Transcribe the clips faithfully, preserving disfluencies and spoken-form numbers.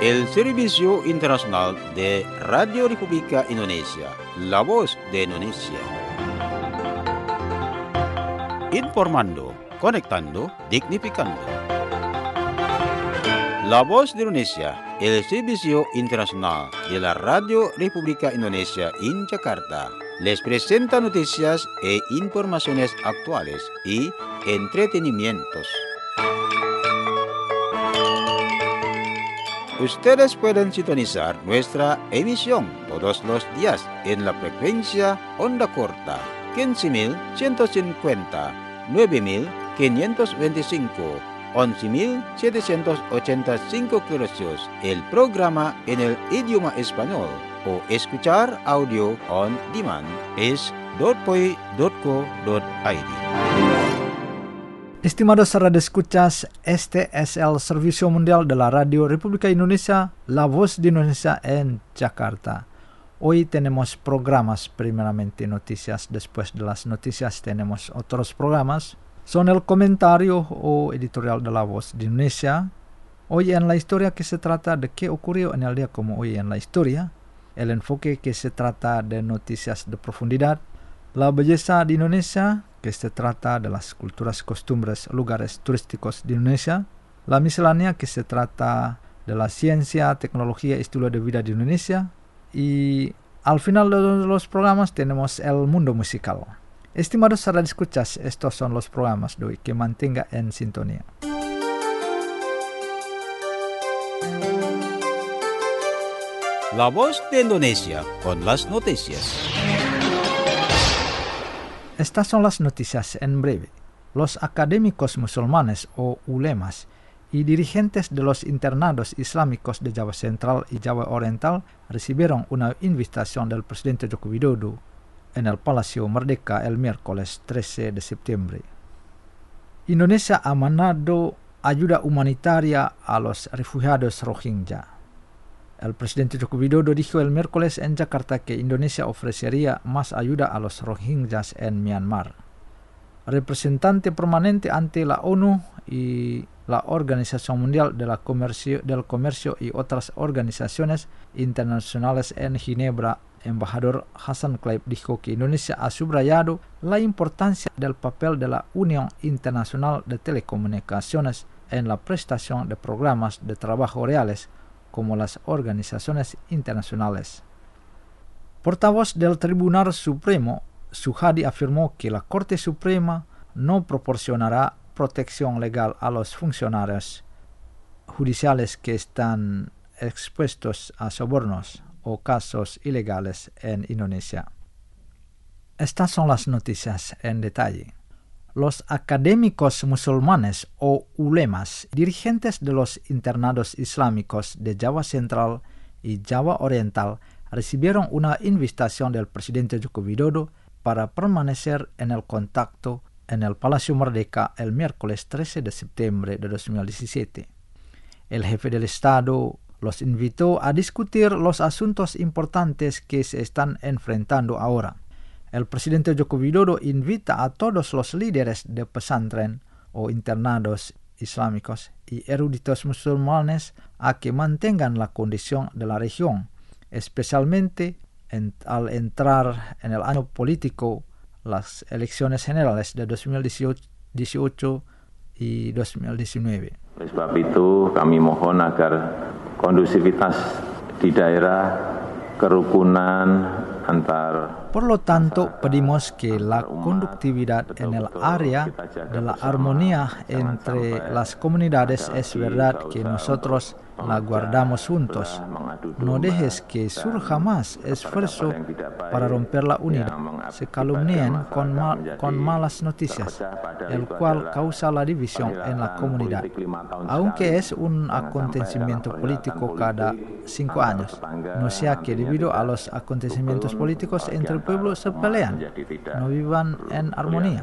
el Servicio Internacional de Radio República Indonesia, la voz de Indonesia. Informando, conectando, dignificando. La voz de Indonesia, el Servicio Internacional de la Radio República Indonesia en Jakarta, les presenta noticias e informaciones actuales y entretenimientos. Ustedes pueden sintonizar nuestra emisión todos los días en la frecuencia onda corta quince mil ciento cincuenta, nueve mil quinientos veinticinco, once mil setecientos ochenta y cinco kHz, el programa en el idioma español, o escuchar audio on demand es dot p o i dot co dot i d. Estimados radioescuchas, este es el Servicio Mundial de la Radio República Indonesia, la voz de Indonesia en Jakarta. Hoy tenemos programas, primeramente noticias, después de las noticias tenemos otros programas. Son el comentario o editorial de la voz de Indonesia. Hoy en la historia que se trata de qué ocurrió en el día como hoy en la historia. El enfoque que se trata de noticias de profundidad. La belleza de Indonesia, que se trata de las culturas, costumbres, lugares turísticos de Indonesia. La miscelánea, que se trata de la ciencia, tecnología y estilo de vida de Indonesia. Y al final de los programas tenemos el mundo musical. Estimados radioescuchas, estos son los programas de hoy, que mantenga en sintonía. La voz de Indonesia con las noticias. Estas son las noticias en breve. Los académicos musulmanes o ulemas y dirigentes de los internados islámicos de Java Central y Java Oriental recibieron una invitación del presidente Joko Widodo en el Palacio Merdeka el miércoles trece de septiembre. Indonesia ha mandado ayuda humanitaria a los refugiados Rohingya. El presidente Joko Widodo dijo el miércoles en Jakarta que Indonesia ofrecería más ayuda a los Rohingyas en Myanmar. Representante permanente ante la ONU y la Organización Mundial de la Comercio, del Comercio y otras organizaciones internacionales en Ginebra, embajador Hassan Claib, dijo que Indonesia ha subrayado la importancia del papel de la Unión Internacional de Telecomunicaciones en la prestación de programas de trabajo reales como las organizaciones internacionales. Portavoz del Tribunal Supremo, Suhadi, afirmó que la Corte Suprema no proporcionará protección legal a los funcionarios judiciales que están expuestos a sobornos o casos ilegales en Indonesia. Estas son las noticias en detalle. Los académicos musulmanes o ulemas, dirigentes de los internados islámicos de Java Central y Java Oriental, recibieron una invitación del presidente Joko Widodo para permanecer en el contacto en el Palacio Merdeka el miércoles trece de septiembre de dos mil diecisiete. El jefe del Estado los invitó a discutir los asuntos importantes que se están enfrentando ahora. El presidente Joko Widodo invita a todos los líderes de pesantren o internados islámicos y eruditos musulmanes a que mantengan la condición de la región, especialmente en, al entrar en el año político, las elecciones generales de dos mil dieciocho y dos mil diecinueve. Oleh sebab itu kami mohon agar kondusivitas di daerah, kerukunan antar. Por lo tanto, pedimos que la conductividad en el área de la armonía entre las comunidades es verdad que nosotros la guardamos juntos. No dejes que surja más esfuerzo para romper la unidad. Se calumnien con, mal, con malas noticias, el cual causa la división en la comunidad. Aunque es un acontecimiento político cada cinco años, no sea que debido a los acontecimientos políticos entre el pueblo se pelean, no vivan en armonía.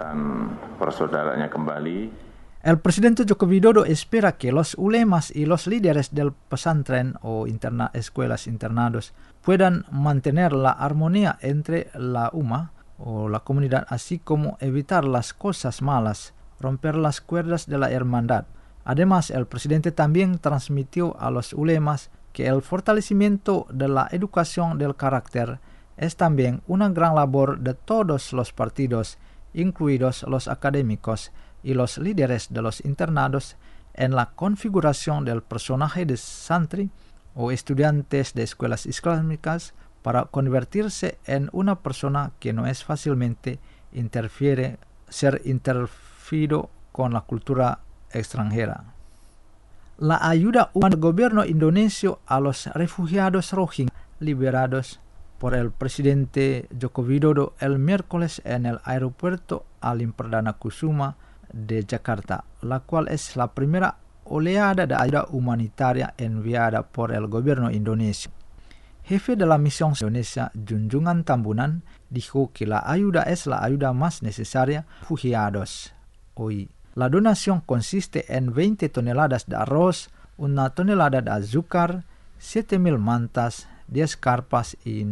El presidente Joko Widodo espera que los ulemas y los líderes del pesantren o interna, escuelas internados puedan mantener la armonía entre la umma o la comunidad, así como evitar las cosas malas, romper las cuerdas de la hermandad. Además, el presidente también transmitió a los ulemas que el fortalecimiento de la educación del carácter es también una gran labor de todos los partidos, incluidos los académicos y los líderes de los internados, en la configuración del personaje de santri o estudiantes de escuelas islámicas para convertirse en una persona que no es fácilmente interfiere, ser interferido con la cultura extranjera. La ayuda humana del gobierno indonesio a los refugiados Rohingya liberados por el presidente Joko Widodo el miércoles en el aeropuerto Halim Perdana Kusuma de Jakarta, la cual es la primera oleada de ayuda humanitaria enviada por el gobierno indonesio. Jefe de la misión Indonesia, Junjungan Tambunan, dijo que la ayuda es la ayuda más necesaria a refugiados hoy. La donación consiste en veinte toneladas de arroz, una tonelada de azúcar, siete mil mantas, diez carpas y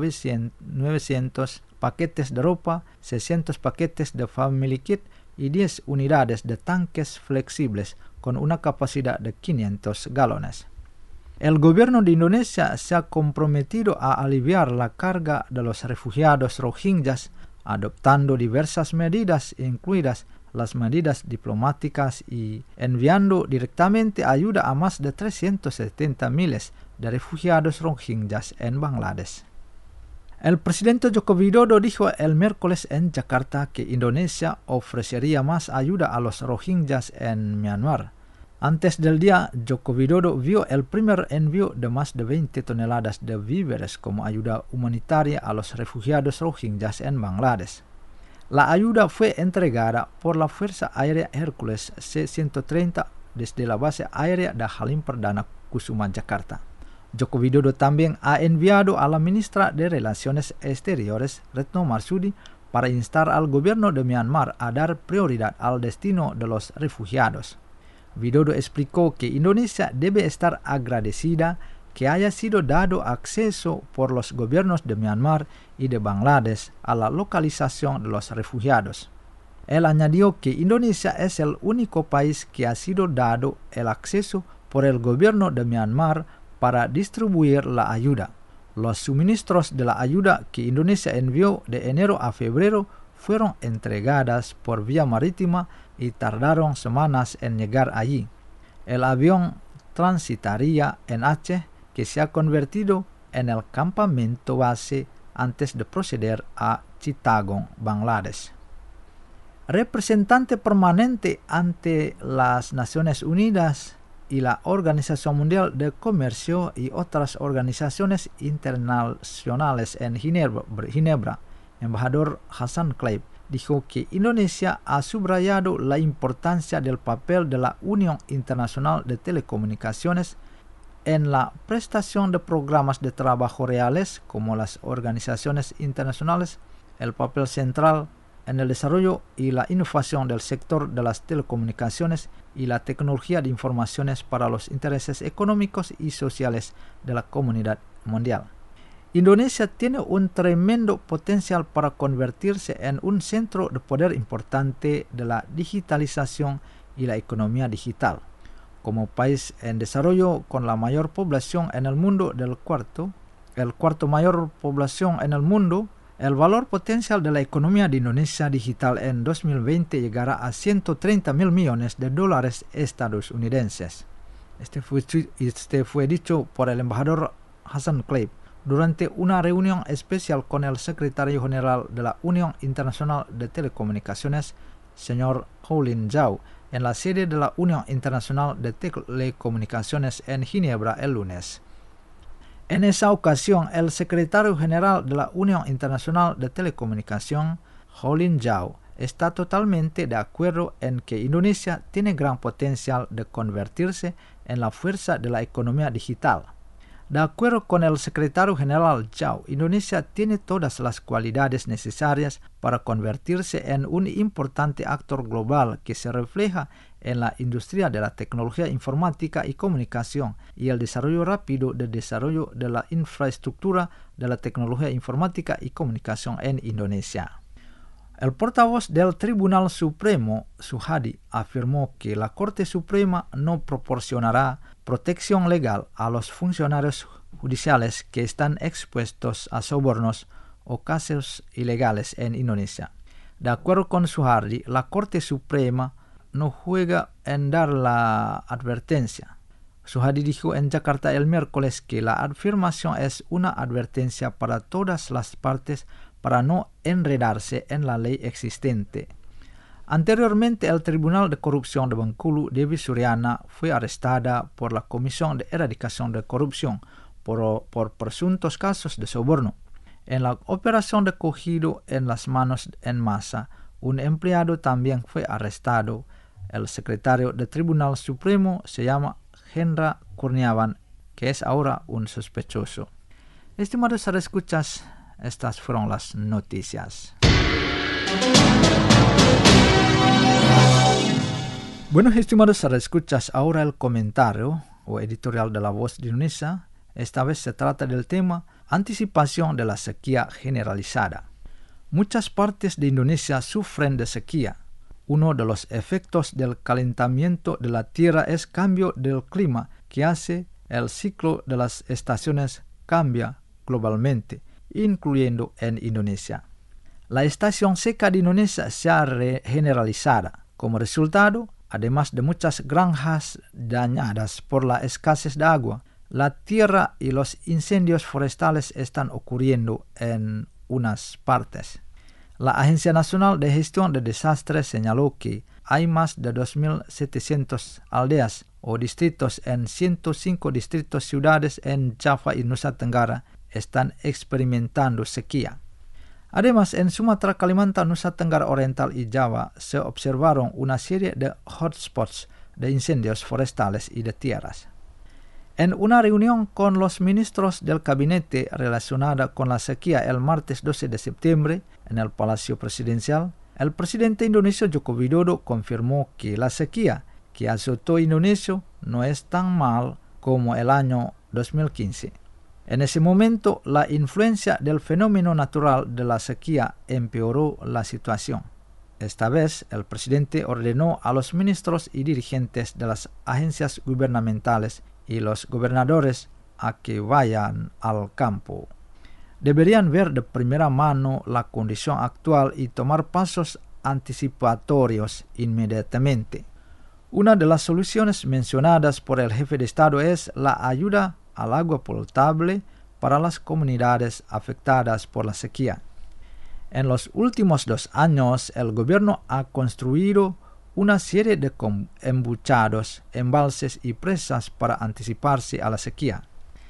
novecientos paquetes de ropa, seiscientos paquetes de Family Kit y diez unidades de tanques flexibles con una capacidad de quinientos galones. El gobierno de Indonesia se ha comprometido a aliviar la carga de los refugiados rohingyas, adoptando diversas medidas, incluidas las medidas diplomáticas y enviando directamente ayuda a más de trescientos setenta miles de refugiados rohingyas en Bangladesh. El presidente Joko Widodo dijo el miércoles en Jakarta que Indonesia ofrecería más ayuda a los rohingyas en Myanmar. Antes del día, Joko Widodo vio el primer envío de más de veinte toneladas de víveres como ayuda humanitaria a los refugiados rohingyas en Bangladesh. La ayuda fue entregada por la Fuerza Aérea Hércules C ciento treinta desde la base aérea de Halim Perdana Kusuma, Jakarta. Joko Widodo también ha enviado a la ministra de Relaciones Exteriores, Retno Marsudi, para instar al gobierno de Myanmar a dar prioridad al destino de los refugiados. Widodo explicó que Indonesia debe estar agradecida que haya sido dado acceso por los gobiernos de Myanmar y de Bangladesh a la localización de los refugiados. Él añadió que Indonesia es el único país que ha sido dado el acceso por el gobierno de Myanmar para distribuir la ayuda. Los suministros de la ayuda que Indonesia envió de enero a febrero fueron entregadas por vía marítima y tardaron semanas en llegar allí. El avión transitaría en Aceh, que se ha convertido en el campamento base antes de proceder a Chittagong, Bangladesh. Representante permanente ante las Naciones Unidas y la Organización Mundial de Comercio y otras organizaciones internacionales en Ginebra, Ginebra, embajador Hassan Kleib, dijo que Indonesia ha subrayado la importancia del papel de la Unión Internacional de Telecomunicaciones en la prestación de programas de trabajo reales como las organizaciones internacionales, el papel central en el desarrollo y la innovación del sector de las telecomunicaciones y la tecnología de informaciones para los intereses económicos y sociales de la comunidad mundial. Indonesia tiene un tremendo potencial para convertirse en un centro de poder importante de la digitalización y la economía digital. Como país en desarrollo con la mayor población en el mundo del cuarto, el cuarto mayor población en el mundo, el valor potencial de la economía de Indonesia digital en dos mil veinte llegará a ciento treinta mil millones de dólares estadounidenses. Este fue, este fue dicho por el embajador Hassan Kleib durante una reunión especial con el secretario general de la Unión Internacional de Telecomunicaciones, señor Hou-Lin Zhao, en la sede de la Unión Internacional de Telecomunicaciones en Ginebra el lunes. En esa ocasión, el secretario general de la Unión Internacional de Telecomunicación, Hou-Lin Zhao, está totalmente de acuerdo en que Indonesia tiene gran potencial de convertirse en la fuerza de la economía digital. De acuerdo con el secretario general Zhao, Indonesia tiene todas las cualidades necesarias para convertirse en un importante actor global que se refleja en la industria de la tecnología informática y comunicación y el desarrollo rápido del desarrollo de la infraestructura de la tecnología informática y comunicación en Indonesia. El portavoz del Tribunal Supremo, Suhadi, afirmó que la Corte Suprema no proporcionará protección legal a los funcionarios judiciales que están expuestos a sobornos o casos ilegales en Indonesia. De acuerdo con Suhardi, la Corte Suprema no juega en dar la advertencia. Suhardi dijo en Jakarta el miércoles que la afirmación es una advertencia para todas las partes para no enredarse en la ley existente. Anteriormente, el Tribunal de Corrupción de Bengkulu, Devi Suryana, fue arrestada por la Comisión de Erradicación de Corrupción por, por presuntos casos de soborno. En la operación de cogido en las manos en masa, un empleado también fue arrestado. El secretario del Tribunal Supremo se llama Hendra Kurniawan, que es ahora un sospechoso. Estimados escuchas, estas fueron las noticias. Bueno, estimados escuchas, ahora el comentario o editorial de La Voz de Indonesia. Esta vez se trata del tema anticipación de la sequía generalizada. Muchas partes de Indonesia sufren de sequía. Uno de los efectos del calentamiento de la tierra es cambio del clima que hace el ciclo de las estaciones cambia globalmente, incluyendo en Indonesia. La estación seca de Indonesia se ha generalizada. Como resultado, además de muchas granjas dañadas por la escasez de agua, la tierra y los incendios forestales están ocurriendo en unas partes. La Agencia Nacional de Gestión de Desastres señaló que hay más de dos mil setecientas aldeas o distritos en ciento cinco distritos ciudades en Java y Nusa Tenggara están experimentando sequía. Además, en Sumatra, Kalimantan, Nusa Tenggara Oriental y Java se observaron una serie de hotspots de incendios forestales y de tierras. En una reunión con los ministros del gabinete relacionada con la sequía el martes doce de septiembre en el Palacio Presidencial, el presidente indonesio Joko Widodo confirmó que la sequía que azotó Indonesia no es tan mal como el año dos mil quince. En ese momento, la influencia del fenómeno natural de la sequía empeoró la situación. Esta vez, el presidente ordenó a los ministros y dirigentes de las agencias gubernamentales y los gobernadores a que vayan al campo. Deberían ver de primera mano la condición actual y tomar pasos anticipatorios inmediatamente. Una de las soluciones mencionadas por el jefe de Estado es la ayuda al agua potable para las comunidades afectadas por la sequía. En los últimos dos años, el gobierno ha construido una serie de embuchados, embalses y presas para anticiparse a la sequía.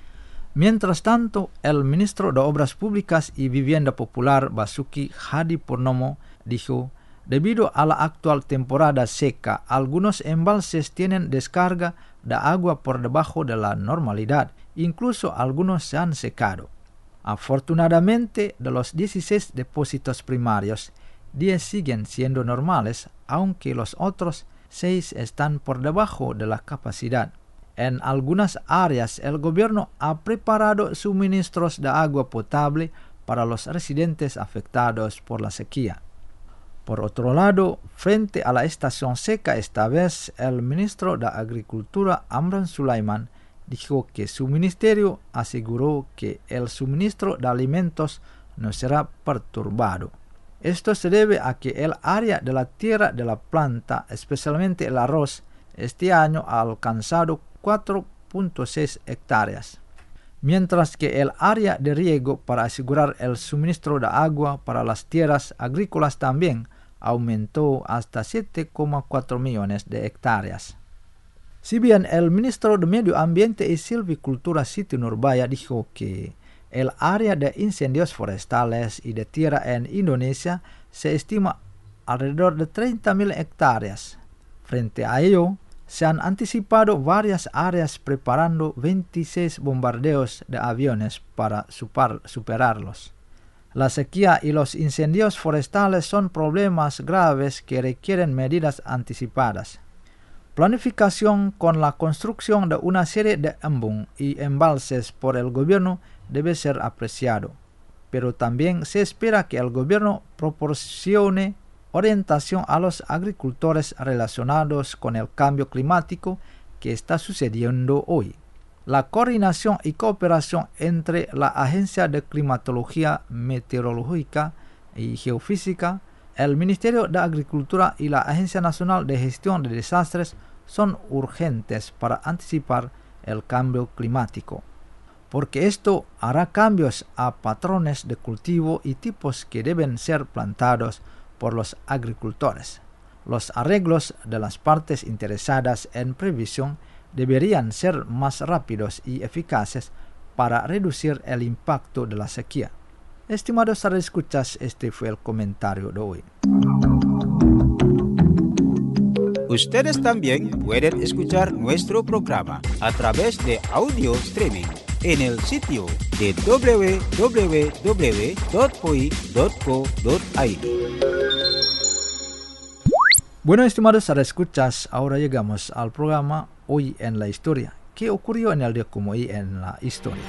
Mientras tanto, el ministro de Obras Públicas y Vivienda Popular, Basuki Hadipurnomo, dijo, debido a la actual temporada seca, algunos embalses tienen descarga de agua por debajo de la normalidad, incluso algunos se han secado. Afortunadamente, de los dieciséis depósitos primarios, diez siguen siendo normales, aunque los otros seis están por debajo de la capacidad. En algunas áreas, el gobierno ha preparado suministros de agua potable para los residentes afectados por la sequía. Por otro lado, frente a la estación seca esta vez, el ministro de Agricultura, Amran Sulaiman, dijo que su ministerio aseguró que el suministro de alimentos no será perturbado. Esto se debe a que el área de la tierra de la planta, especialmente el arroz, este año ha alcanzado cuatro punto seis hectáreas, mientras que el área de riego para asegurar el suministro de agua para las tierras agrícolas también aumentó hasta siete coma cuatro millones de hectáreas. Si bien el ministro de Medio Ambiente y Silvicultura Siti Nurbaya dijo que el área de incendios forestales y de tierra en Indonesia se estima alrededor de treinta mil hectáreas. Frente a ello, se han anticipado varias áreas preparando veintiséis bombardeos de aviones para super, superarlos. La sequía y los incendios forestales son problemas graves que requieren medidas anticipadas. Planificación con la construcción de una serie de embung y embalses por el gobierno debe ser apreciado. pero también se espera que el gobierno proporcione orientación a los agricultores relacionados con el cambio climático que está sucediendo hoy. La coordinación y cooperación entre la Agencia de Climatología Meteorológica y Geofísica, el Ministerio de Agricultura y la Agencia Nacional de Gestión de Desastres son urgentes para anticipar el cambio climático, porque esto hará cambios a patrones de cultivo y tipos que deben ser plantados por los agricultores. Los arreglos de las partes interesadas en previsión deberían ser más rápidos y eficaces para reducir el impacto de la sequía. Estimados radioescuchas, este fue el comentario de hoy. Ustedes también pueden escuchar nuestro programa a través de audio streaming en el sitio de doble u doble u doble u punto o i punto co punto i d. Bueno, estimados radioescuchas, ahora llegamos al programa Hoy en la Historia. ¿Qué ocurrió en el día como hoy en la historia?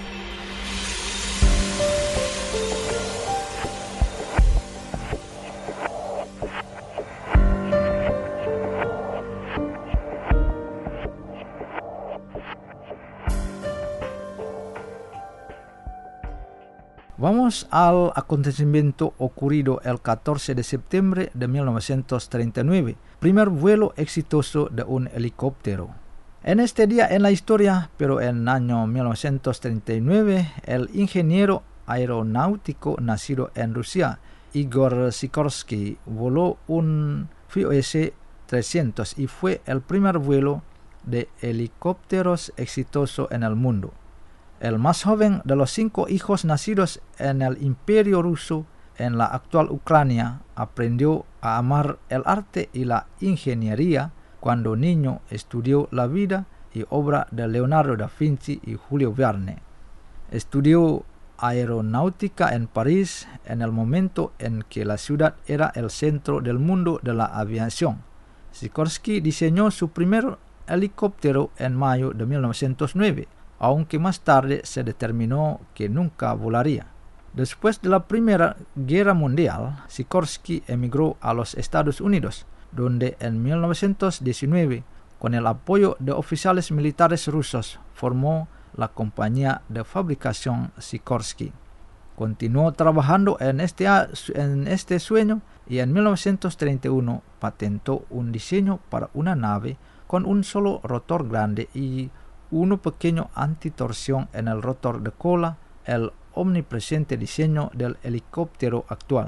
Vamos al acontecimiento ocurrido el catorce de septiembre de mil novecientos treinta y nueve, primer vuelo exitoso de un helicóptero. En este día en la historia, pero en el año mil novecientos treinta y nueve, el ingeniero aeronáutico nacido en Rusia, Igor Sikorsky, voló un V O S trescientos y fue el primer vuelo de helicópteros exitoso en el mundo. El más joven de los cinco hijos nacidos en el Imperio Ruso, en la actual Ucrania, aprendió a amar el arte y la ingeniería cuando niño. Estudió la vida y obra de Leonardo da Vinci y Julio Verne. Estudió aeronáutica en París en el momento en que la ciudad era el centro del mundo de la aviación. Sikorsky diseñó su primer helicóptero en mayo de mil novecientos nueve, aunque más tarde se determinó que nunca volaría. Después de la Primera Guerra Mundial, Sikorsky emigró a los Estados Unidos, donde en mil novecientos diecinueve, con el apoyo de oficiales militares rusos, formó la compañía de fabricación Sikorsky. Continuó trabajando en este, en este sueño y en mil novecientos treinta y uno patentó un diseño para una nave con un solo rotor grande y uno pequeño antitorsión en el rotor de cola, el omnipresente diseño del helicóptero actual.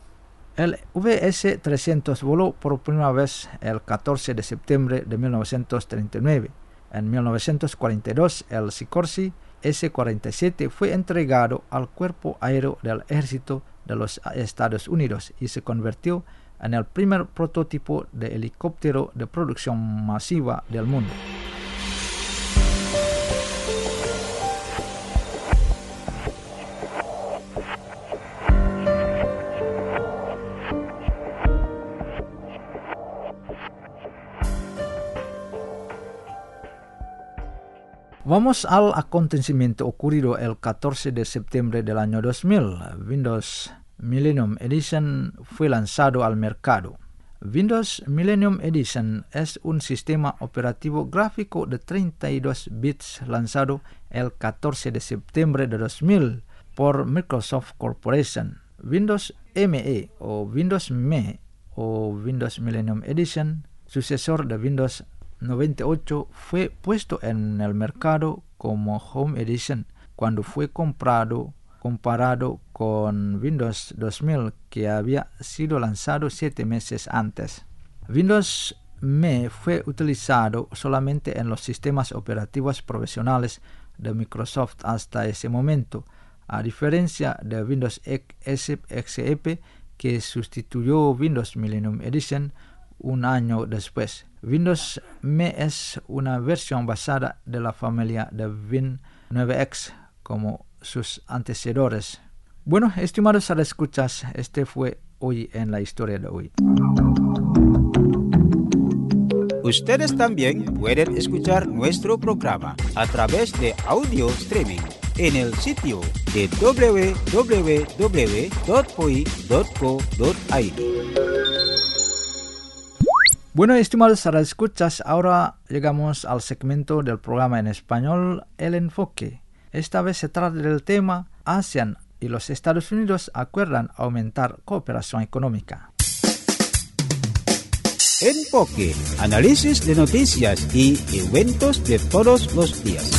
El V S trescientos voló por primera vez el catorce de septiembre de mil novecientos treinta y nueve. En mil novecientos cuarenta y dos, el Sikorsky S cuarenta y siete fue entregado al Cuerpo Aéreo del Ejército de los Estados Unidos y se convirtió en el primer prototipo de helicóptero de producción masiva del mundo. Vamos al acontecimiento ocurrido el catorce de septiembre del año dos mil. Windows Millennium Edition fue lanzado al mercado. Windows Millennium Edition es un sistema operativo gráfico de treinta y dos bits lanzado el catorce de septiembre de dos mil por Microsoft Corporation. Windows M E o Windows M E o Windows Millennium Edition, sucesor de Windows noventa y ocho, fue puesto en el mercado como Home Edition cuando fue comprado comparado con Windows dos mil, que había sido lanzado siete meses antes. Windows M E fue utilizado solamente en los sistemas operativos profesionales de Microsoft hasta ese momento, a diferencia de Windows X P, que sustituyó Windows Millennium Edition un año después. Windows M E es una versión basada de la familia de Win nueve X como sus antecesores. Bueno, estimados radioescuchas, este fue Hoy en la Historia de hoy. Ustedes también pueden escuchar nuestro programa a través de audio streaming en el sitio de doble u doble u doble u punto p o i punto co punto i d. Bueno, estimados radioescuchas, ahora llegamos al segmento del programa en español, El Enfoque. Esta vez se trata del tema ASEAN y los Estados Unidos acuerdan aumentar cooperación económica. Enfoque, análisis de noticias y eventos de todos los días.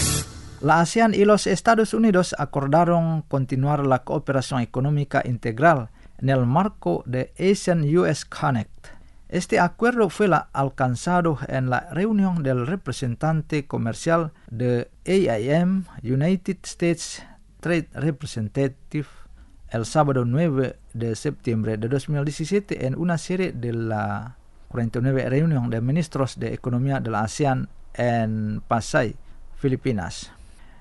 La ASEAN y los Estados Unidos acordaron continuar la cooperación económica integral en el marco de ASEAN U S Connect. Este acuerdo fue la, alcanzado en la reunión del representante comercial de A I M, United States Trade Representative, el sábado nueve de septiembre de dos mil diecisiete en una serie de la cuarenta y nueve reunión de ministros de economía de la ASEAN en Pasay, Filipinas.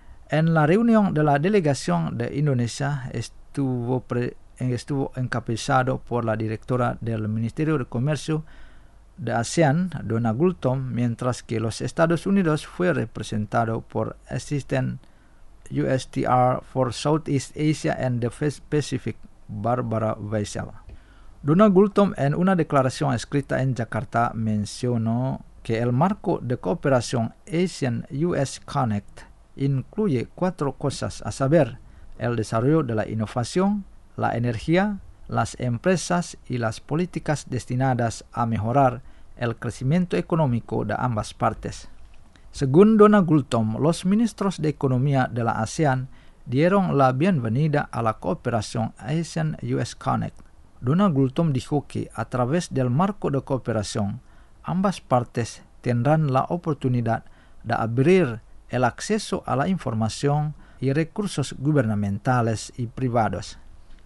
En la reunión de la delegación de Indonesia estuvo pre estuvo encabezado por la directora del Ministerio de Comercio de ASEAN, Donna Gultom, mientras que los Estados Unidos fue representado por Assistant U S T R for Southeast Asia and the Pacific, Barbara Weissel. Donna Gultom, en una declaración escrita en Jakarta, mencionó que el marco de cooperación ASEAN U S Connect incluye cuatro cosas, a saber, el desarrollo de la innovación, la energía, las empresas y las políticas destinadas a mejorar el crecimiento económico de ambas partes. Según Donna Gultom, los ministros de Economía de la ASEAN dieron la bienvenida a la cooperación ASEAN U S Connect. Donna Gultom dijo que a través del marco de cooperación, ambas partes tendrán la oportunidad de abrir el acceso a la información y recursos gubernamentales y privados.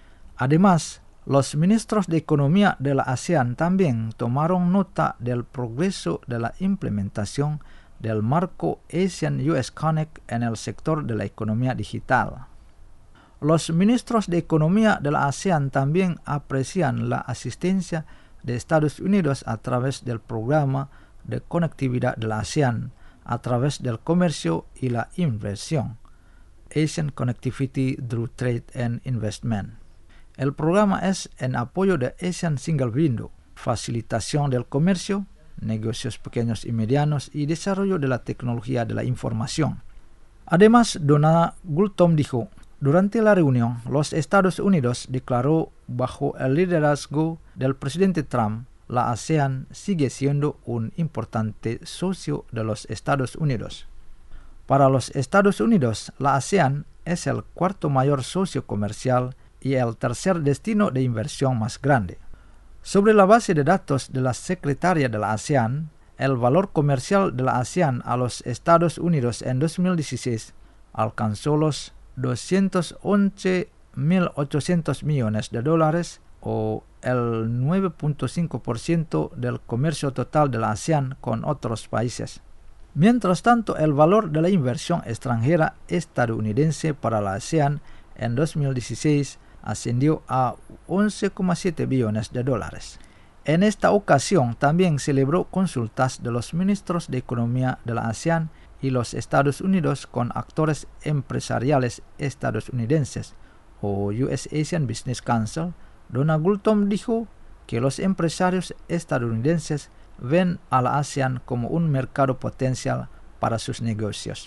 Además, los ministros de Economía de la ASEAN también tomaron nota del progreso de la implementación del marco ASEAN U S Connect en el sector de la economía digital. Los ministros de Economía de la ASEAN también aprecian la asistencia de Estados Unidos a través del programa de conectividad de la ASEAN, a través del comercio y la inversión, Asian Connectivity Through Trade and Investment. El programa es en apoyo de ASEAN Single Window, facilitación del comercio, negocios pequeños y medianos y desarrollo de la tecnología de la información. Además, Donna Gultom dijo, durante la reunión, los Estados Unidos declaró bajo el liderazgo del presidente Trump, la ASEAN sigue siendo un importante socio de los Estados Unidos. Para los Estados Unidos, la ASEAN es el cuarto mayor socio comercial y el tercer destino de inversión más grande. Sobre la base de datos de la secretaria de la ASEAN, el valor comercial de la ASEAN a los Estados Unidos en dos mil dieciséis alcanzó los doscientos once mil ochocientos millones de dólares o el nueve punto cinco por ciento del comercio total de la ASEAN con otros países. Mientras tanto, el valor de la inversión extranjera estadounidense para la ASEAN en dos mil dieciséis ascendió a once coma siete billones de dólares. En esta ocasión también celebró consultas de los ministros de Economía de la ASEAN y los Estados Unidos con actores empresariales estadounidenses o U S Asian Business Council. Donna Gultom dijo que los empresarios estadounidenses ven a la ASEAN como un mercado potencial para sus negocios.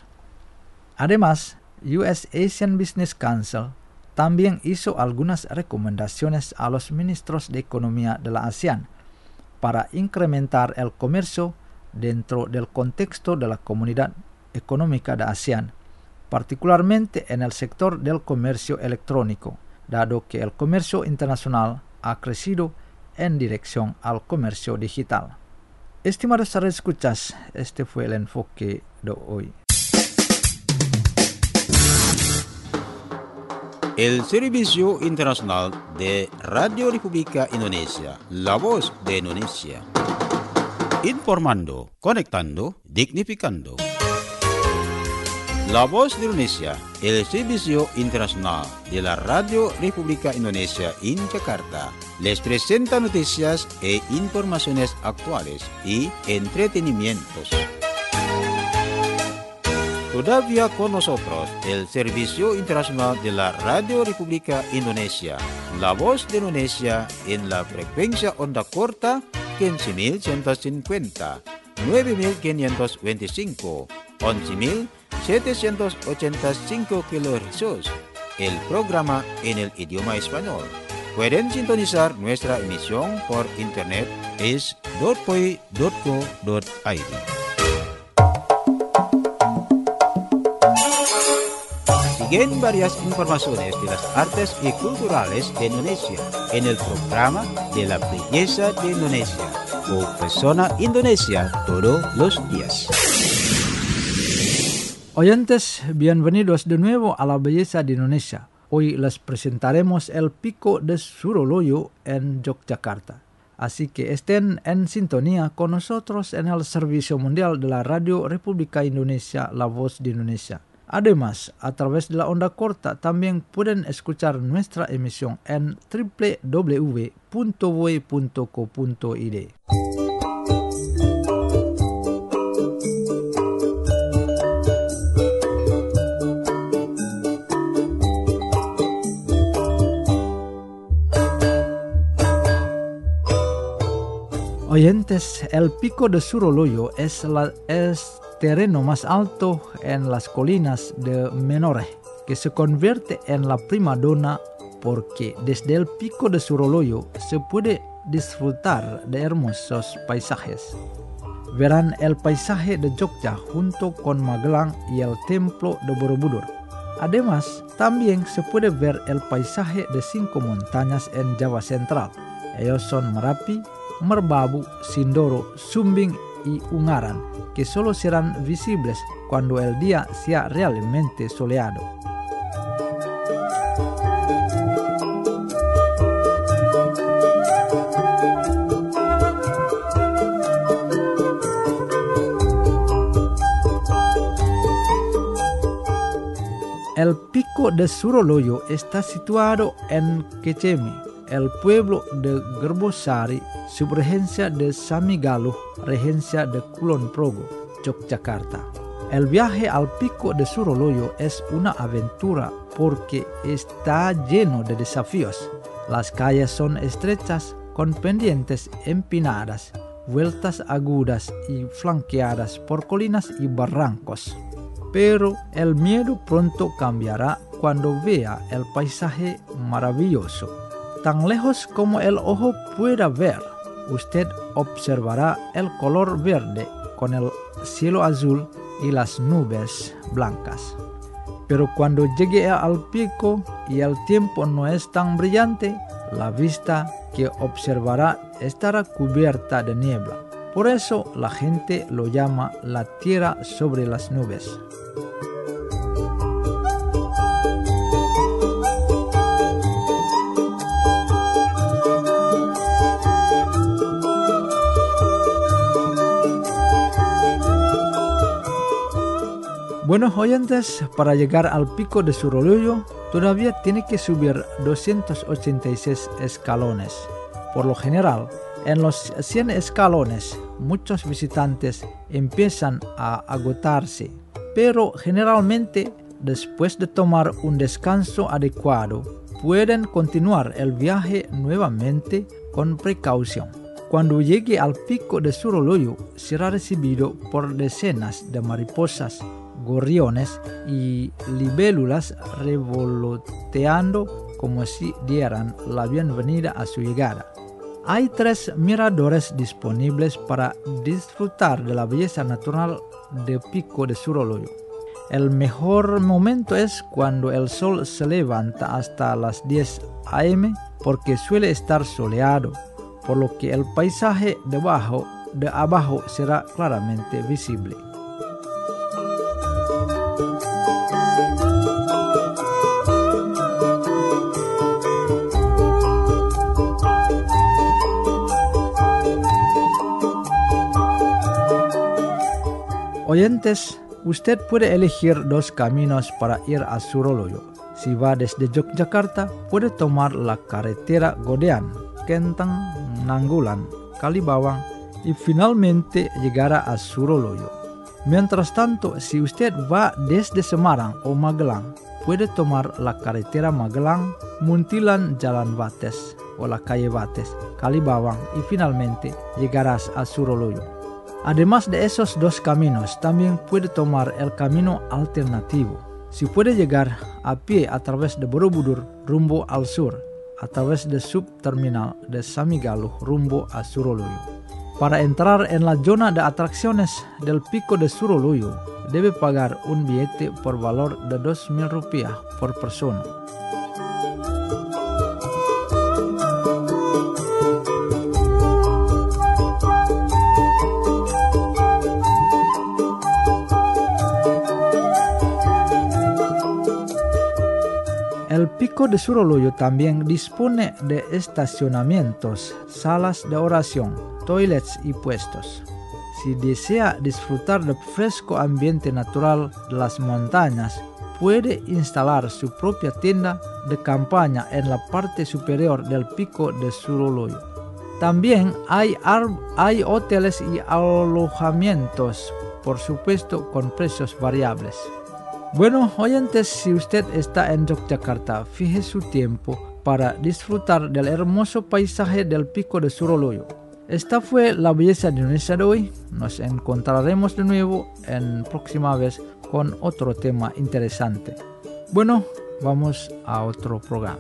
Además, U S Asian Business Council también hizo algunas recomendaciones a los ministros de Economía de la ASEAN para incrementar el comercio dentro del contexto de la Comunidad Económica de ASEAN, particularmente en el sector del comercio electrónico, dado que el comercio internacional ha crecido en dirección al comercio digital. Estimados radioescuchas, este fue el enfoque de hoy. El Servicio Internacional de Radio República Indonesia, la voz de Indonesia. Informando, conectando, dignificando. La voz de Indonesia, el Servicio Internacional de la Radio República Indonesia en Jakarta, les presenta noticias e informaciones actuales y entretenimientos. Todavía con nosotros el Servicio Internacional de la Radio República Indonesia, La Voz de Indonesia en la frecuencia onda corta quince mil ciento cincuenta, nueve mil quinientos veinticinco, once mil setecientos ochenta y cinco kilohercios. El programa en el idioma español. Pueden sintonizar nuestra emisión por internet es dot p o i dot co dot i d. Siguen varias informaciones de las artes y culturales de Indonesia en el programa de la belleza de Indonesia o Persona Indonesia todos los días. Oyentes, bienvenidos de nuevo a la belleza de Indonesia. Hoy les presentaremos el Pico de Suroloyo en Yogyakarta. Así que estén en sintonía con nosotros en el Servicio Mundial de la Radio República Indonesia, La Voz de Indonesia. Además, a través de la onda corta también pueden escuchar nuestra emisión en doble u doble u doble u punto voi punto co punto i d. Oyentes, el Pico de Suroloyo es, la, es terreno más alto en las colinas de Menoreh, que se convierte en la primadona porque desde el Pico de Suroloyo se puede disfrutar de hermosos paisajes. Verán el paisaje de Jogja junto con Magelang y el templo de Borobudur. Además, también se puede ver el paisaje de cinco montañas en Java Central. Ellos son Merapi, Merbabu, Sindoro, Sumbing y Ungaran, que solo serán visibles cuando el día sea realmente soleado. El Pico de Suroloyo está situado en Kecemi, el pueblo de Gerbosari, subregencia de Samigaluh, regencia de Kulon Progo, Yogyakarta. El viaje al Pico de Suroloyo es una aventura porque está lleno de desafíos. Las calles son estrechas con pendientes empinadas, vueltas agudas y flanqueadas por colinas y barrancos. Pero el miedo pronto cambiará cuando vea el paisaje maravilloso. Tan lejos como el ojo pueda ver, usted observará el color verde con el cielo azul y las nubes blancas. Pero cuando llegue al pico y el tiempo no es tan brillante, la vista que observará estará cubierta de niebla. Por eso la gente lo llama la tierra sobre las nubes. Buenos oyentes, para llegar al Pico de Suroloyo todavía tiene que subir doscientos ochenta y seis escalones. Por lo general, en los cien escalones, muchos visitantes empiezan a agotarse, pero generalmente, después de tomar un descanso adecuado, pueden continuar el viaje nuevamente con precaución. Cuando llegue al Pico de Suroloyo, será recibido por decenas de mariposas, gorriones y libélulas revoloteando como si dieran la bienvenida a su llegada. Hay tres miradores disponibles para disfrutar de la belleza natural del Pico de Suroloyo. El mejor momento es cuando el sol se levanta hasta las diez a eme porque suele estar soleado, por lo que el paisaje debajo, de abajo será claramente visible. Oyentes, usted puede elegir dos caminos para ir a Suroloyo. Si va desde Yogyakarta, puede tomar la carretera Godean, Kenteng, Nanggulan, Kalibawang y finalmente llegará a Suroloyo. Mientras tanto, si usted va desde Semarang o Magelang, puede tomar la carretera Magelang, Muntilan Jalan Bates o la calle Bates, Kalibawang y finalmente llegarás a Suroloyo. Además de esos dos caminos, también puede tomar el camino alternativo. Si puede llegar a pie a través de Borobudur rumbo al sur, a través del subterminal de Samigaluh rumbo a Suroloyo. Para entrar en la zona de atracciones del Pico de Suroloyo, debe pagar un billete por valor de dos mil rupiah por persona. El Pico de Suroloyo también dispone de estacionamientos, salas de oración, toilets y puestos. Si desea disfrutar del fresco ambiente natural de las montañas, puede instalar su propia tienda de campaña en la parte superior del Pico de Suroloyo. También hay, hay hoteles y alojamientos, por supuesto con precios variables. Bueno, oyentes, si usted está en Yogyakarta, fije su tiempo para disfrutar del hermoso paisaje del Pico de Suroloyo. Esta fue la belleza de Indonesia de hoy. Nos encontraremos de nuevo en próxima vez con otro tema interesante. Bueno, vamos a otro programa.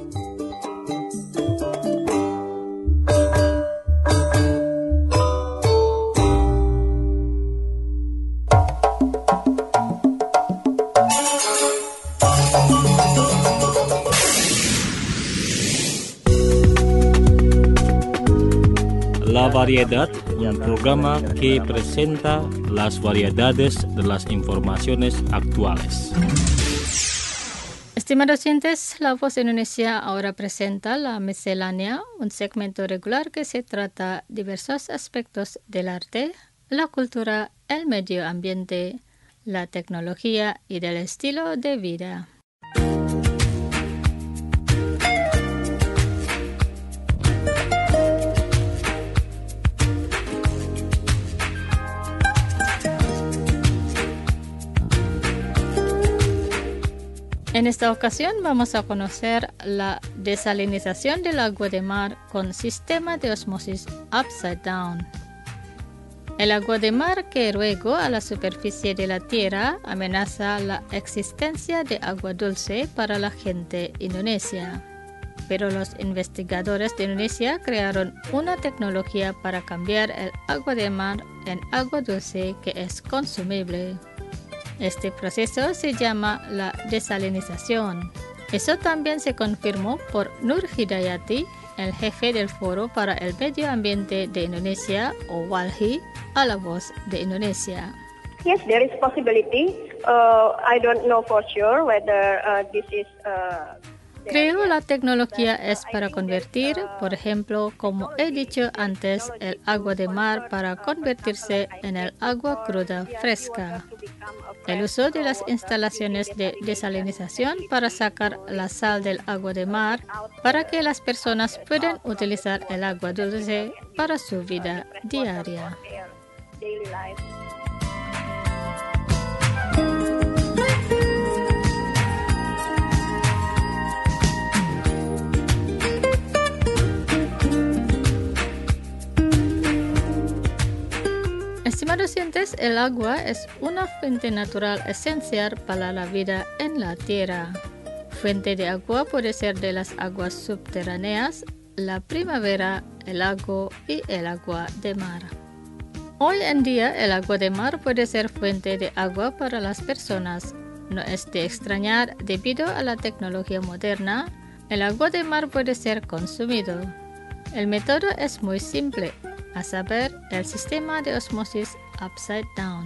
La Variedad, un programa que presenta las variedades de las informaciones actuales. Estimados oyentes, La Voz de Indonesia ahora presenta La Miscelánea, un segmento regular que se trata diversos aspectos del arte, la cultura, el medio ambiente, la tecnología y del estilo de vida. En esta ocasión vamos a conocer la desalinización del agua de mar con sistema de osmosis upside down. El agua de mar que luego a la superficie de la tierra amenaza la existencia de agua dulce para la gente indonesia. Pero los investigadores de Indonesia crearon una tecnología para cambiar el agua de mar en agua dulce que es consumible. Este proceso se llama la desalinización. Eso también se confirmó por Nur Hidayati, el jefe del Foro para el Medio Ambiente de Indonesia, o WALHI, a La Voz de Indonesia. Yes, there is possibility. Uh, I don't know for sure whether uh, this is... Uh Creo la tecnología es para convertir, por ejemplo, como he dicho antes, el agua de mar para convertirse en el agua cruda fresca. El uso de las instalaciones de desalinización para sacar la sal del agua de mar para que las personas puedan utilizar el agua dulce para su vida diaria. Estimados oyentes, el agua es una fuente natural esencial para la vida en la tierra. Fuente de agua puede ser de las aguas subterráneas, la primavera, el lago y el agua de mar. Hoy en día, el agua de mar puede ser fuente de agua para las personas. No es de extrañar, debido a la tecnología moderna, el agua de mar puede ser consumido. El método es muy simple, a saber, el sistema de osmosis upside down.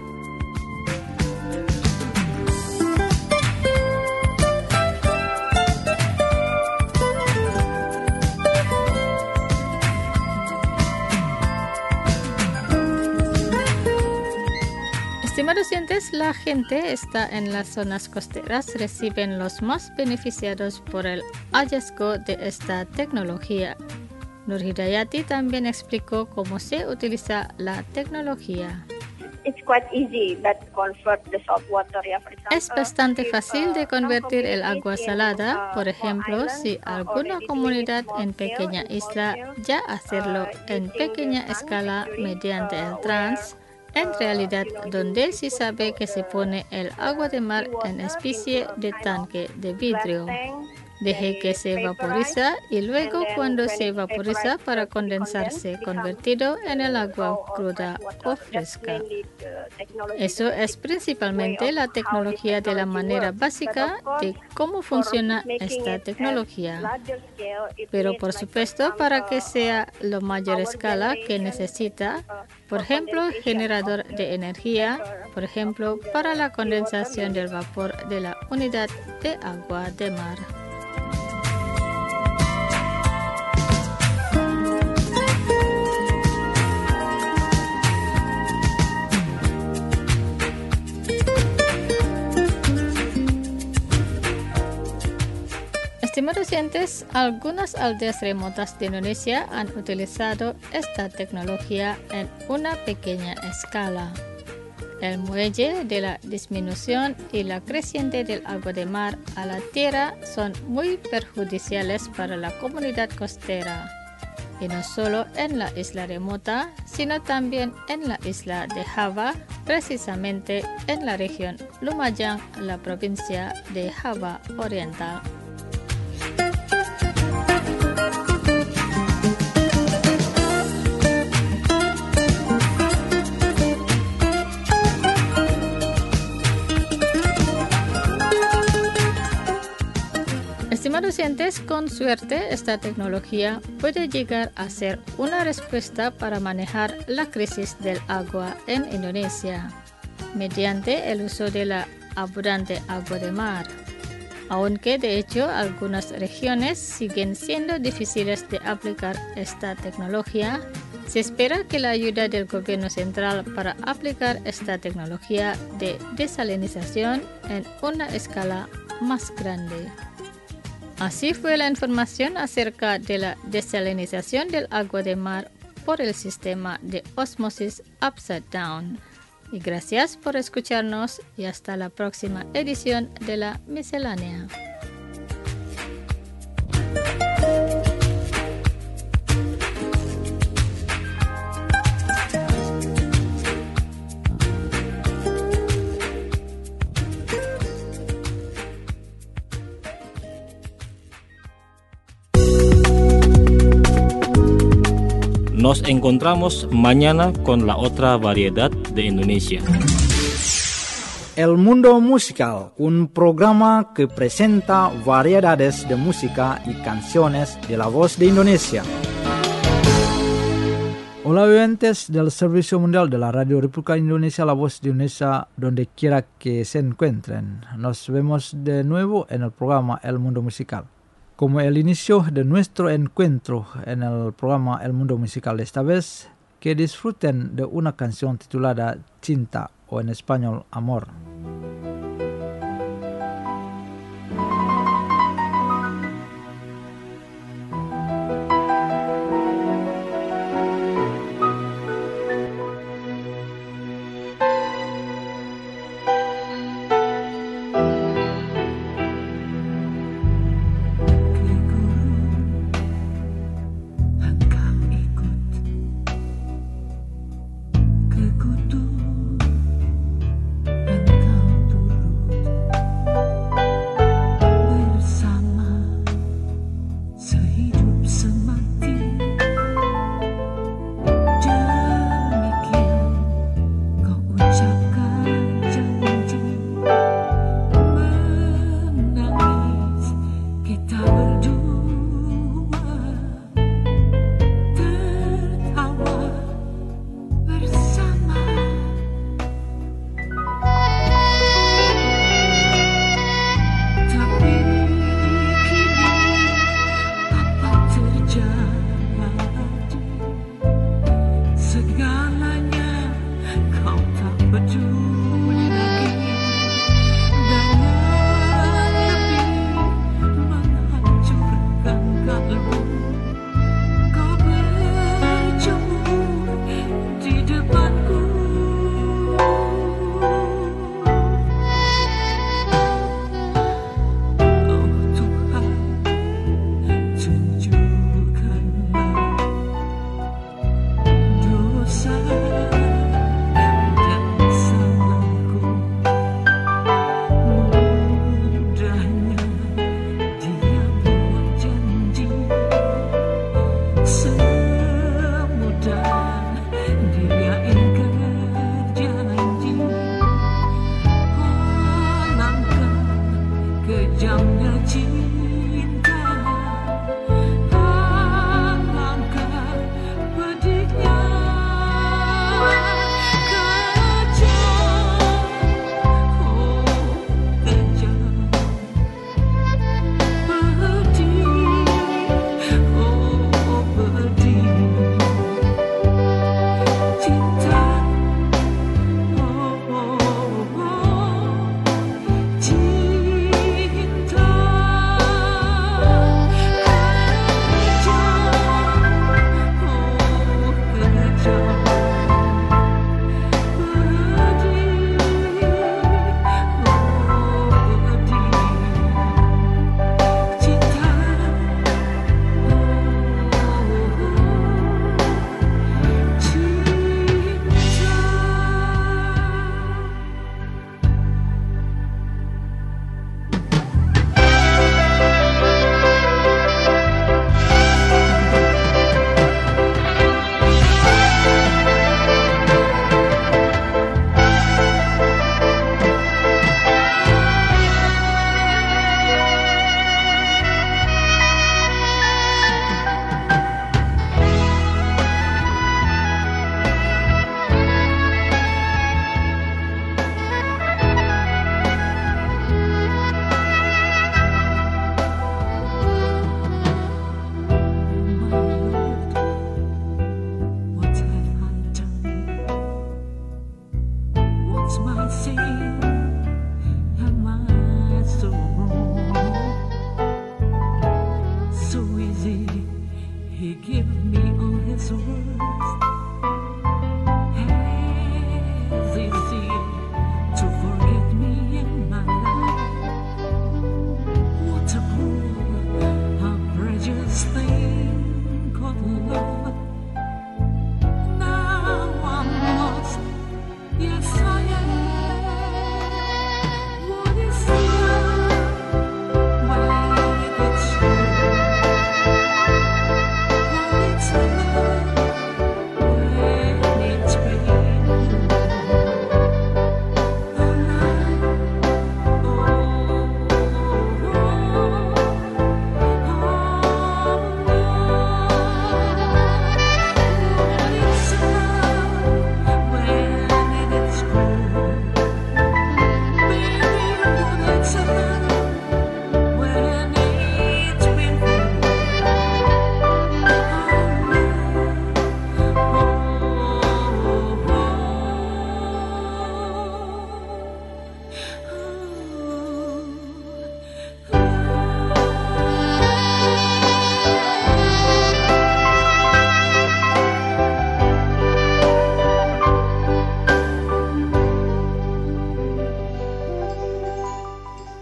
Estimados oyentes, la gente está en las zonas costeras reciben los más beneficiados por el hallazgo de esta tecnología. Nur Hidayati también explicó cómo se utiliza la tecnología. it's quite easy that convert the salt water, ya, for example. Es bastante if, fácil de uh, convertir el some agua communities salada, in, uh, por ejemplo, island, si uh, alguna already comunidad doing en small pequeña scale, in small isla scale, ya hacerlo uh, en using pequeña the sun escala actually, mediante uh, el trans, en uh, realidad you know, donde you se put sabe que the- se pone el agua de mar en especie into a de kind tanque of de glass vidrio. tank, Deje then que se vaporize, vaporiza y luego and then cuando when se it's vaporiza vaporized, para uh, to be condensed, condensarse, becomes, convertido en el uh, agua raw or cruda fresh water. o That's fresca. mainly the technology, Eso the es basic principalmente way of la how this tecnología de la technology manera works. básica But of course, de cómo for funciona making esta it at tecnología. larger scale, it Pero needs, por like, for supuesto, para que example, sea lo mayor power escala que generation, necesita, uh, por for ejemplo, condensation generador of the de energía, vapor por ejemplo, of the para la seawater condensación del unit. vapor de la unidad de agua de mar. Estimados oyentes, algunas aldeas remotas de Indonesia han utilizado esta tecnología en una pequeña escala. El muelle de la disminución y la creciente del agua de mar a la tierra son muy perjudiciales para la comunidad costera, y no solo en la isla remota, sino también en la isla de Java, precisamente en la región Lumajang, la provincia de Java Oriental. Estimados oyentes, con suerte esta tecnología puede llegar a ser una respuesta para manejar la crisis del agua en Indonesia, mediante el uso de la abundante agua de mar. Aunque de hecho algunas regiones siguen siendo difíciles de aplicar esta tecnología, se espera que la ayuda del gobierno central para aplicar esta tecnología de desalinización en una escala más grande. Así fue la información acerca de la desalinización del agua de mar por el sistema de osmosis upside down. Y gracias por escucharnos y hasta la próxima edición de la miscelánea. Nos encontramos mañana con la otra variedad de Indonesia. El Mundo Musical, un programa que presenta variedades de música y canciones de la voz de Indonesia. Hola oyentes del Servicio Mundial de la Radio República Indonesia, la voz de Indonesia, donde quiera que se encuentren. Nos vemos de nuevo en el programa El Mundo Musical. Como el inicio de nuestro encuentro en el programa El Mundo Musical de esta vez, que disfruten de una canción titulada Cinta, o en español Amor. Engkau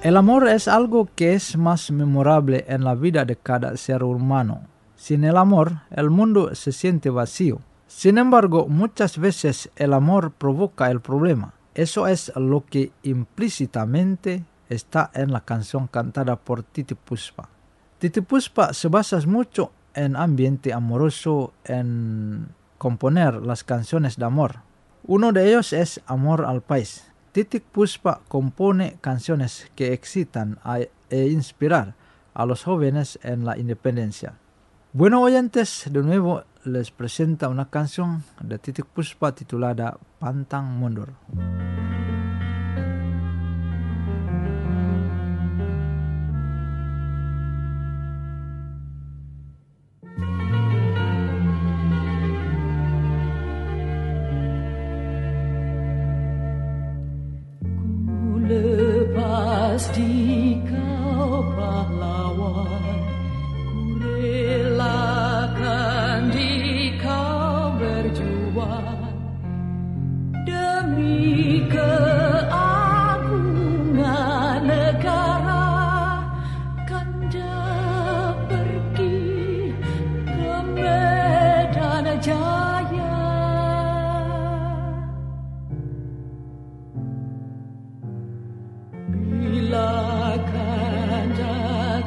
El amor es algo que es más memorable en la vida de cada ser humano. Sin el amor, el mundo se siente vacío. Sin embargo, muchas veces el amor provoca el problema. Eso es lo que implícitamente está en la canción cantada por Titiek Puspa. Titiek Puspa se basa mucho en ambiente amoroso en componer las canciones de amor. Uno de ellos es Amor al País. Titiek Puspa compone canciones que excitan a, e inspirar a los jóvenes en la independencia. Bueno oyentes, de nuevo les presenta una canción de Titiek Puspa titulada Pantang Mundur. Lepas di kau pahlawan, ku relakan di kau berjuang demi keagungan negara. Kanda pergi ke medan jaya. Bila Kanda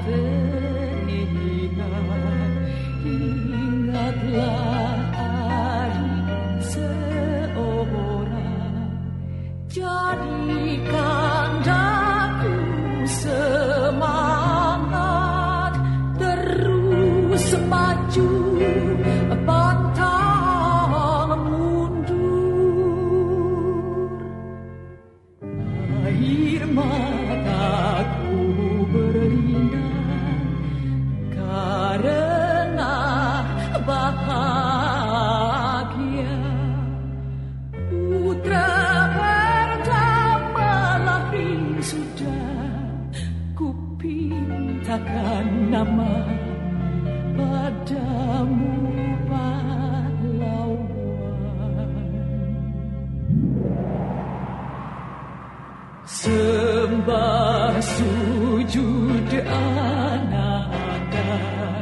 teringat, ingatlah adik seorang. Jadi Kandaku semangat, terus maju pantang mundur. Air mataku berlinang karena bahagia. Putra pertama lahir sudah, ku pintakan nama padamu pahlawan. Sembah sujud ananda,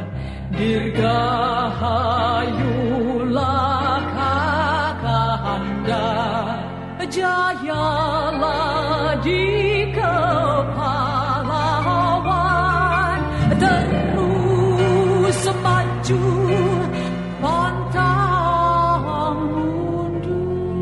dirgahayulah Kakanda, jayalah di kepalawan, terus maju pantang mundur.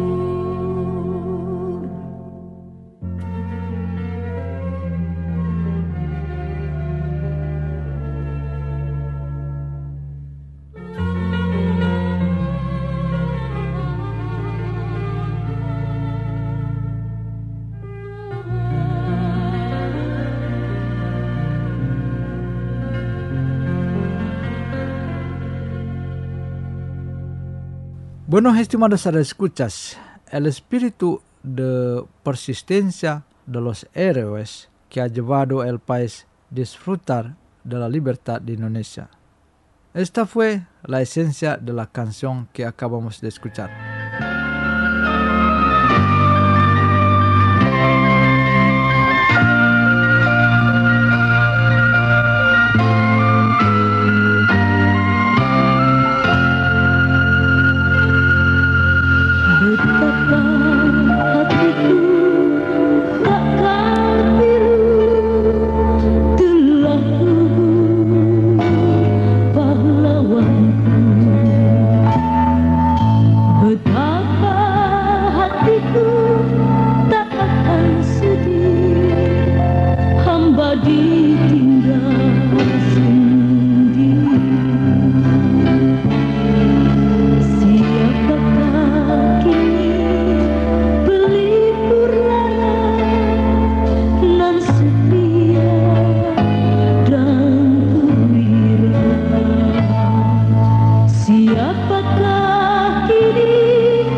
Bueno, estimados escuchas, el espíritu de persistencia de los héroes que ha llevado el país a disfrutar de la libertad de Indonesia. Esta fue la esencia de la canción que acabamos de escuchar. Siapakah kini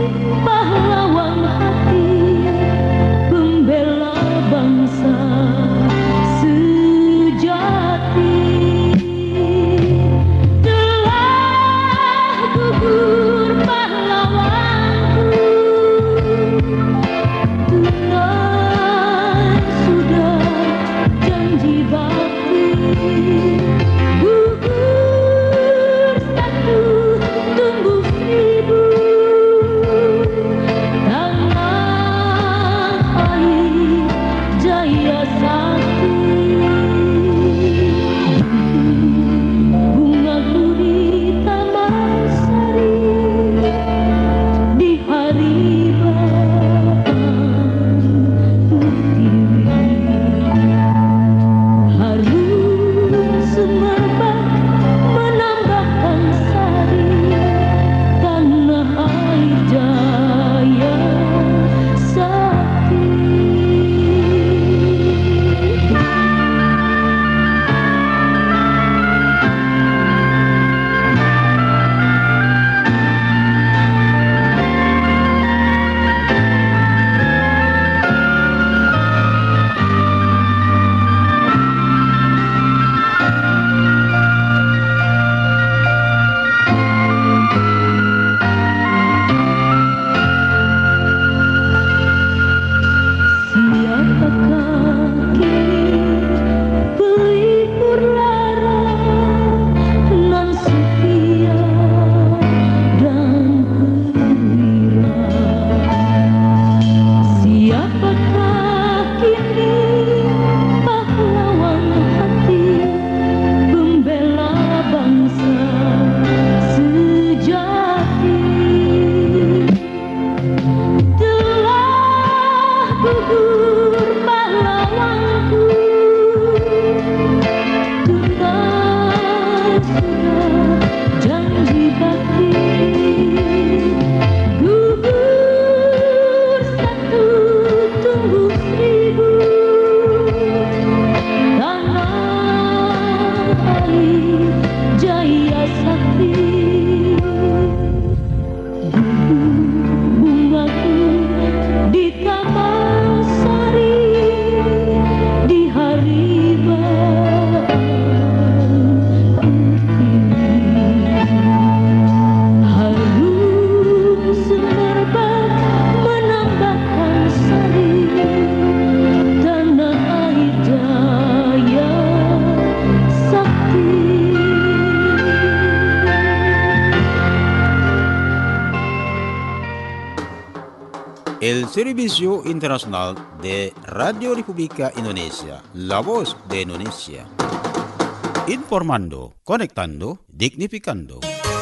El Servicio Internacional de Radio República Indonesia, La Voz de Indonesia. Informando, conectando, dignificando.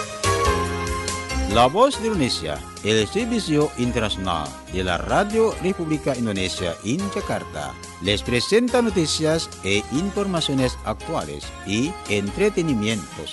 La Voz de Indonesia, el Servicio Internacional de la Radio República Indonesia en Jakarta, les presenta noticias e informaciones actuales y entretenimientos.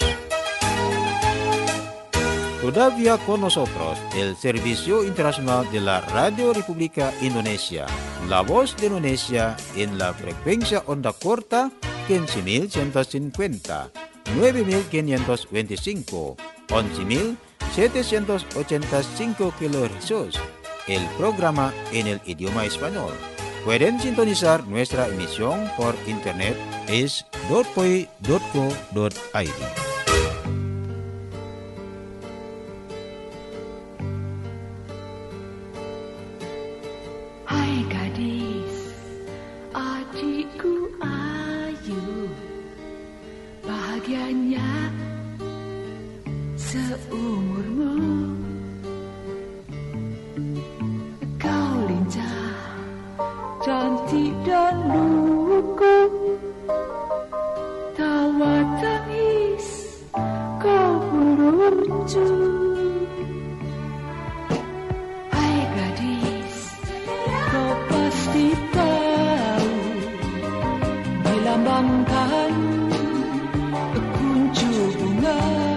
Todavía con nosotros el Servicio Internacional de la Radio República Indonesia, La Voz de Indonesia en la frecuencia onda corta quince mil ciento cincuenta, nueve mil quinientos veinticinco, once mil setecientos ochenta y cinco kilohercios. El programa en el idioma español. Pueden sintonizar nuestra emisión por internet es dot p o i dot co dot i d. Hai gadis, adikku ayu, bahagianya seumurmu. Kau lincah, cantik dan lugu, tawa tangis kau lucu. Hai gadis, kau pasti tahu dilambangkan kuncup bunga.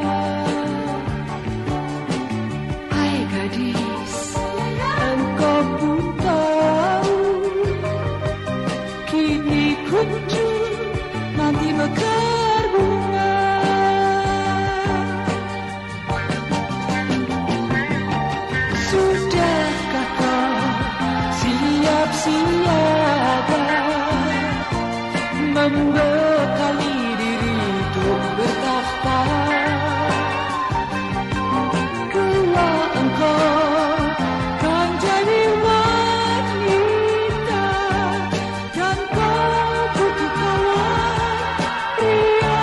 Hai gadis, engkau pun tahu kini kuncup nanti mekar bunga. Sudahkah kau siap siaga membekali diri untuk bertahta? Kelak engkau kan jadi wanita dan kau butuh kawan pria.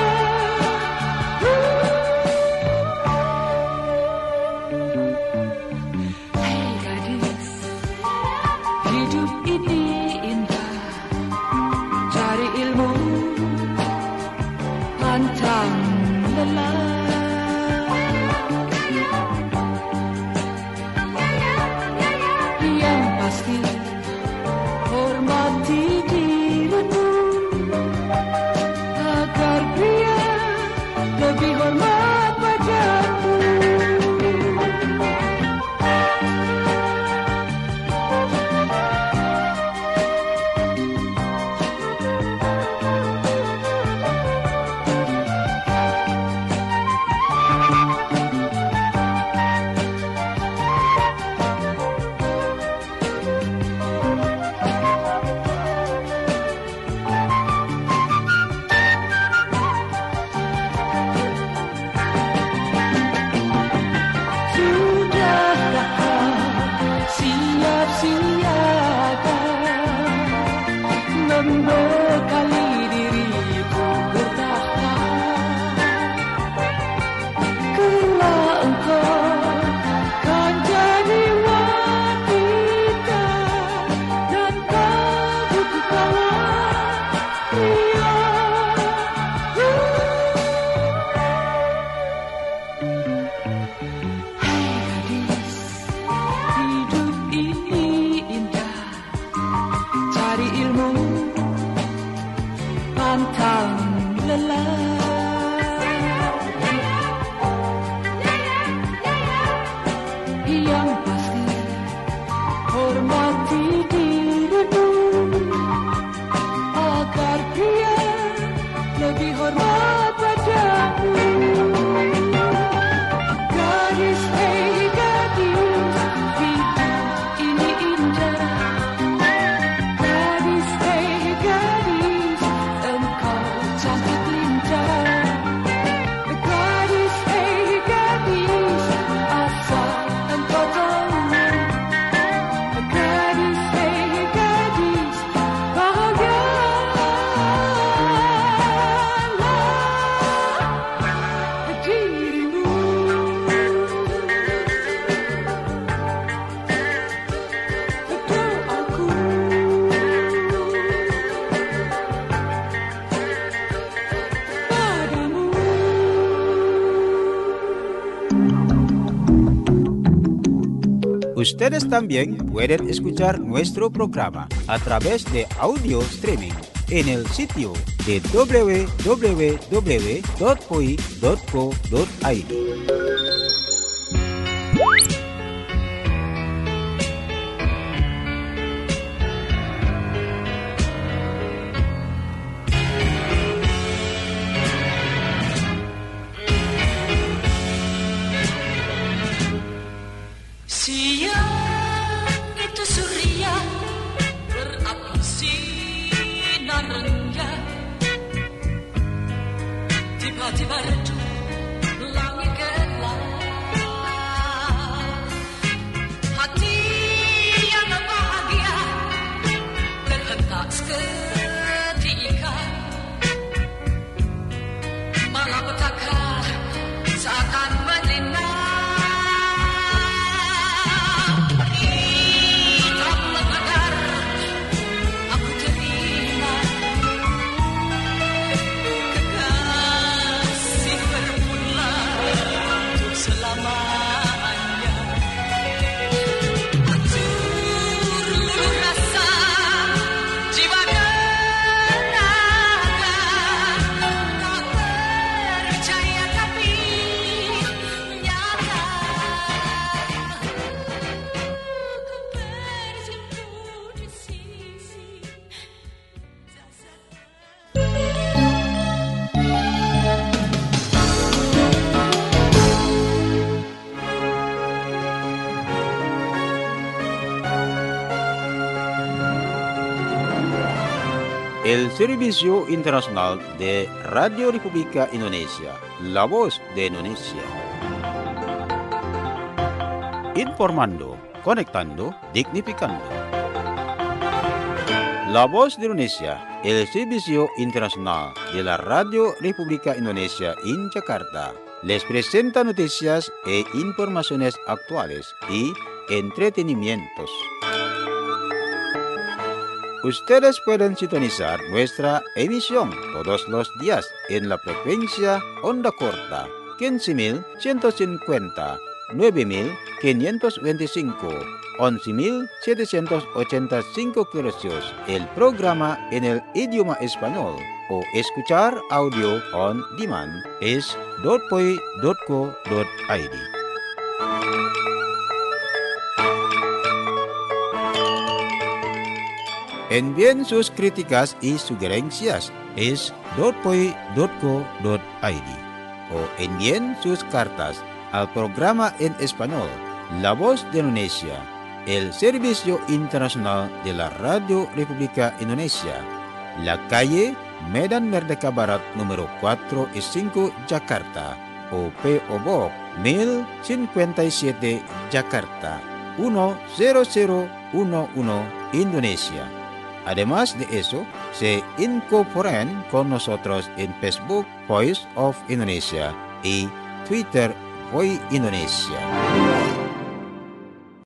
Hei gadis, hidup ini indah, cari ilmu, pantang lelah. Yang pasti hormati dirimu agar dia lebih hormat padamu. Sudahkah kau siap siaga membekali diriku bertahta? Kelak engkau kan jadi wanita dan kau butuh kawan pria. Hai gadis, hidup ini indah, cari ilmu, pantang lelah. Yang pasti hormati dirimu agar dia lebih hormat padamu. Gadis, hei gadis, hidup ini indah. Gadis, hei gadis, engkau cantik lincah. Gadis, hei gadis, asal engkau tahu Ustedes también pueden escuchar nuestro programa a través de audio streaming en el sitio de doble u doble u doble u punto p o i punto co punto i d. Siang itu surya berapi sinarnya, tiba-tiba redup langit gelap. Hati yang bahagia terhentak seketika, malapetaka seakan menyinar. El Servicio Internacional de Radio República Indonesia, La Voz de Indonesia. Informando, conectando, dignificando. La Voz de Indonesia, el Servicio Internacional de la Radio República Indonesia en Jakarta, les presenta noticias e informaciones actuales y entretenimientos. Ustedes pueden sintonizar nuestra emisión todos los días en la frecuencia onda corta quince mil ciento cincuenta, nueve mil quinientos veinticinco, once mil setecientos ochenta y cinco kHz, el programa en el idioma español, o escuchar audio on demand es doble u doble u doble u punto co punto i d. Envíen sus críticas y sugerencias es doble u doble u doble u punto co punto i d o envíen sus cartas al programa en español La Voz de Indonesia, el Servicio Internacional de la Radio República Indonesia, la calle Medan Merdeka Barat número cuatro y cinco, Jakarta, o P O Box mil cincuenta y siete, Jakarta, uno cero cero uno uno, Indonesia. Además de eso, se incorporan con nosotros en Facebook Voice of Indonesia y Twitter Voice Indonesia.